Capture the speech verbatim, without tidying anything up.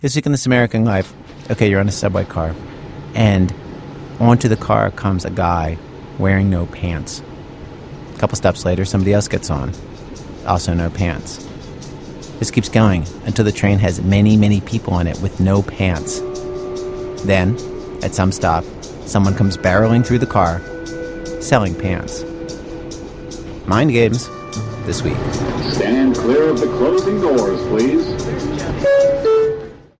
This week in This American Life, okay, you're on a subway car, and onto the car comes a guy wearing no pants. A couple steps later, somebody else gets on, also no pants. This keeps going until the train has many, many people on it with no pants. Then, at some stop, someone comes barreling through the car, selling pants. Mind games, this week. Stand clear of the closing doors, please.